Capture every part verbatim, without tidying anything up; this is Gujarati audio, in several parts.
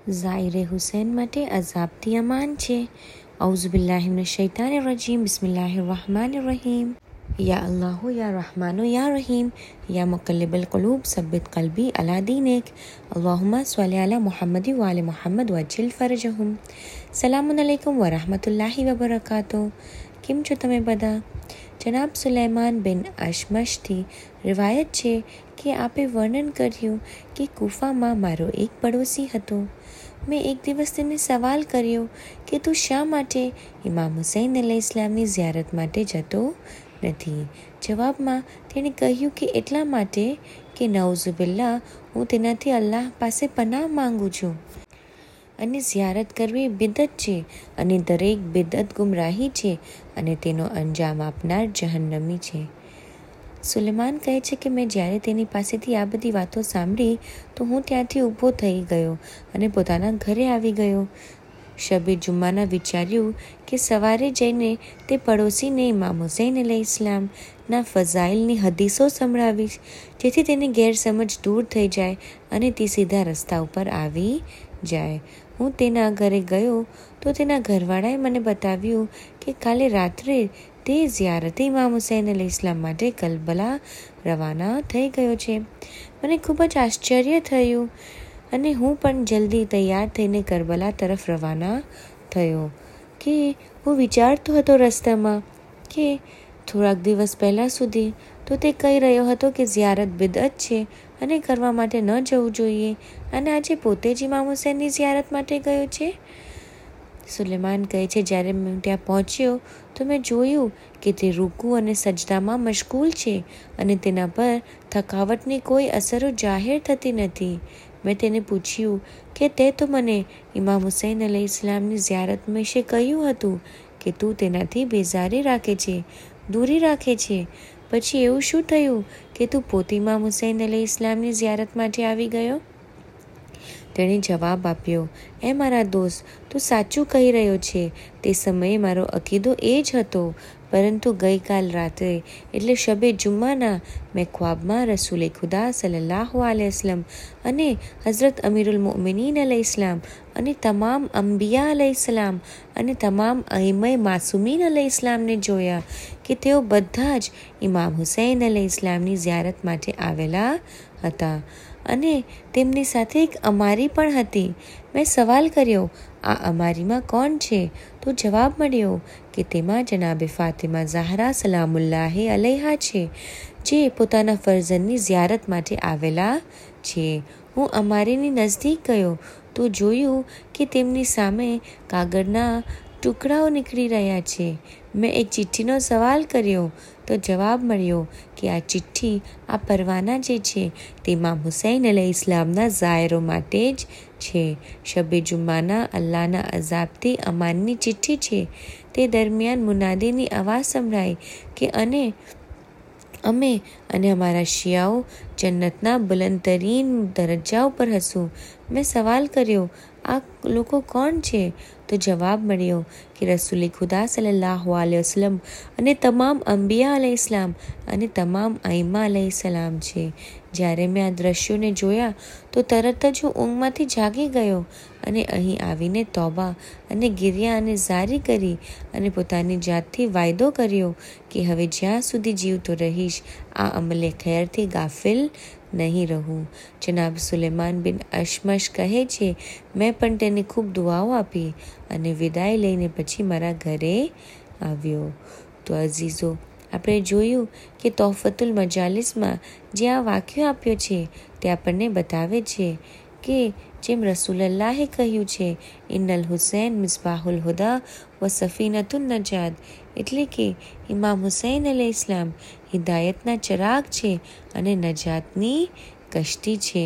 ઝાયરે હુસૈન માટે અઝાબથી અમાન છે. औज़ु बिल्लाहि मिनश शैतानिर रजीम बिस्मिल्लाहिर रहमानिर रहीम. या अल्लाह या रहमान या रहीम या मुक़ल्लिबल क़ुलूब सब्बित क़ल्बी अला दीनिक. अल्लाहुम्मा स्वल्लि अला मुहम्मद व आलि मुहम्मद वज्जिल फ़रजहुम. સલામુન અલૈકુમ વરહમતુલ્લાહિ વબરકાતુહ. કેમ છો તમે બધા? જનાબ સુલેમાન બિન અશમશથી રિવાયત છે કે આપે વર્ણન કર્યું કે કુફામાં મારો એક પડોશી હતો. મેં એક દિવસ તેને સવાલ કર્યો કે તું શા માટે ઇમામ હુસૈન અલૈહિ ઇસ્લામની ઝિયારત માટે જતો નથી? જવાબમાં તેણે કહ્યું કે એટલા માટે કે નઉઝુબિલ્લાહ હું તેનાથી અલ્લાહ પાસે પનાહ માંગુ છું અને ઝિયારત કરવી બિદત છે અને દરેક બિદત ગુમરાહી છે અને તેનો અંજામ આપનાર જહન્નમી છે. સુલેમાન કહે છે કે મેં જ્યારે તેની પાસેથી આ બધી વાતો સાંભળી તો હું ત્યાંથી ઊભો થઈ ગયો અને પોતાના ઘરે આવી ગયો. શબે જુમ્માના વિચાર્યું કે સવારે જઈને તે પડોશીને ઇમામ હુસૈન અલૈહિ ઇસ્લામના ફઝાઇલની હદીસો સંભળાવીશ, જેથી તેની ગેરસમજ દૂર થઈ જાય અને તે સીધા રસ્તા ઉપર આવી જાય. હું તેના ઘરે ગયો તો તેના ઘરવાળાએ મને બતાવ્યું કે કાલે રાત્રે તે ઝિયારતે ઇમામ હુસૈન અલૈહિ ઇસ્લામ માટે કરબલા રવાના થઈ ગયો છે. મને ખૂબ જ આશ્ચર્ય થયું અને હું પણ જલ્દી તૈયાર થઈને કરબલા તરફ રવાના થયો કે હું વિચારતો હતો રસ્તામાં કે થોડાક દિવસ પહેલાં સુધી તો તે કહી રહ્યો હતો કે ઝિયારત બિદઅત છે અને કરવા માટે ન જવું જોઈએ, અને આજે પોતે જ ઇમામ હુસૈનની ઝિયારત માટે ગયો છે. સુલેમાન કહે છે, જ્યારે મેં ત્યાં પહોંચ્યો તો મેં જોયું કે તે રૂકુ અને સજદામાં મશગુલ છે અને તેના પર થકાવટની કોઈ અસરો જાહેર થતી નથી. મેં તેને પૂછ્યું કે તે તો મને ઇમામ હુસૈન અલૈહિ ઇસ્લામની ઝિયારત વિશે કહ્યું હતું કે તું તેનાથી બેઝારી રાખે છે, દૂરી રાખે છે. પછી એવું શું થયું કે તું પોતે ઇમામ હુસૈન અલૈહિ ઇસ્લામની ઝિયારત માટે આવી ગયો? તેણે જવાબ આપ્યો, એ મારા દોસ્ત, તું સાચું કહી રહ્યો છે. તે સમયે મારો અકીદો એ જ હતો, પરંતુ ગઈકાલ રાત્રે એટલે શબે જુમ્માના મેં ખ્વાબમાં રસૂલે ખુદા સલ્લલ્લાહુ અલૈહિ વસલ્લમ અને હઝરત અમીરુલ મોમિનીન અલૈહિ ઇસ્લામ અને તમામ અંબિયા અલૈહિ સલામ અને તમામ અઈમે માસૂમીન અલૈહિ ઇસ્લામને જોયા કે તેઓ બધા જ ઇમામ હુસૈન અલૈહિ ઇસ્લામની ઝિયારત માટે આવેલા હતા અને તેમની સાથે એક અમારી પણ હતી. મેં સવાલ કર્યો, આ અમારીમાં કોણ છે? તો જવાબ મળ્યો કે તેમાં જનાબે ફાતિમા ઝહરા સલામુલ્લાહી અલૈહા છે, જે પોતાના ફરઝંદની ઝિયારત માટે આવેલા છે. હું અમારીની નજીક ગયો તો જોયું કે તેમની સામે કાગળના ટુકડાઓ નીકળી રહ્યા છે. મેં એક ચિઠ્ઠીનો સવાલ કર્યો તો જવાબ મળ્યો કે આ ચિઠ્ઠી, આ પરવાના જે છે તે ઇમામ હુસૈન અલૈહિ ઇસ્લામના ઝાયરો માટે જ છે. શબે જુમ્માના અલ્લાહના અઝાબથી અમાનની ચિઠ્ઠી છે. તે દરમિયાન મુનાદીની અવાજ સંભળાઈ કે અને અમે અને અમારા શિયાઓ જન્નતના બુલંદતરીન દરજ્જાઓ પર હશું. મેં સવાલ કર્યો, આ લોકો કોણ છે? તો જવાબ મળ્યો કે રસૂલે ખુદા સલ્લલ્લાહુ અલૈહિ વસલ્લમ અને તમામ અંબિયા અલૈહિ ઇસ્લામ અને તમામ અઈમા અલૈહિ સલામ છે. જ્યારે મેં આ દ્રશ્યોને જોયા તો તરત જ હું ઊંઘમાંથી જાગી ગયો અને અહીં આવીને તોબા અને ગિરિયા અને ઝારી કરી અને પોતાની જાતથી વાયદો કર્યો કે હવે જ્યાં સુધી જીવતો રહીશ આ અમલે ખૈરથી ગાફિલ નહીં રહું. જનાબ સુલેમાન બિન અશમશ કહે છે, મેં પણ તેને ખૂબ દુઆઓ આપી અને વિદાય લઈને પછી મારા ઘરે આવ્યો. તો અઝીઝો, આપણે જોયું કે તોહફતુલ મજાલિસમાં જે આ વાક્યો આપ્યો છે તે આપણને બતાવે છે કે જેમ રસૂલલ્લાહે કહ્યું છે, ઇન્નલ હુસૈન મિસબાહુલ હુદા વ સફીનતુન નજાત, એટલે કે ઇમામ હુસૈન અલૈહિ ઇસ્લામ હિદાયતના ચરાગ છે અને નજાતની કશ્તી છે.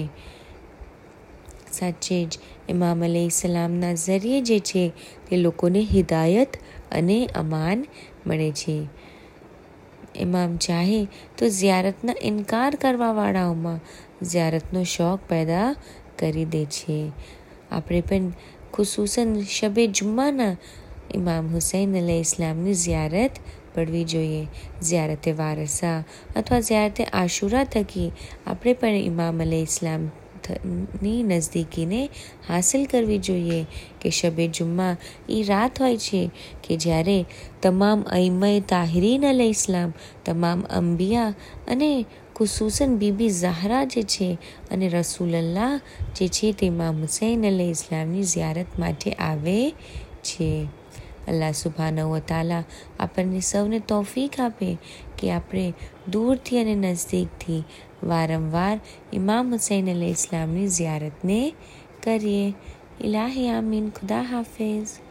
સાચે જ ઇમામ અલૈહિ સલામના ઝરિયે જે છે તે લોકોને હિદાયત અને અમાન મળે છે. ઇમામ ચાહે તો ઝિયારતના ઇનકાર કરવાવાળાઓમાં ઝિયારતનો શોખ પેદા કરી દે છે. આપણે પણ ખુસૂસન શબે જુમ્માના ઇમામ હુસૈન અલૈહિ ઇસ્લામની ઝિયારત પડવી જોઈએ. ઝિયારતે વારસા અથવા ઝિયારતે આશુરા થકી આપણે પણ ઇમામ અલૈહિ ઇસ્લામ અલ્લાહની નજદીકીને હાંસલ કરવી જોઈએ કે શબે જુમ્મા એ રાત હોય છે કે જ્યારે તમામ અઈમય તાહિરીન અલૈહિ ઇસ્લામ, તમામ અંબિયા અને ખુસૂસન બીબી ઝહરા જે છે અને રસૂલલ્લાહ જે છે તે ઇમામ હુસૈન અલૈહિ ઇસ્લામની ઝિયારત માટે આવે છે. અલ્લાહ સુબ્હાનહુ વ તઆલા આપણને સૌને તૌફીક આપે કે આપણે દૂરથી અને નજદીકથી વારંવાર ઇમામ હુસૈન અલૈહિ ઇસ્લામની ઝિયારતને કરીએ. ઇલાહી આમીન. ખુદા હાફિઝ.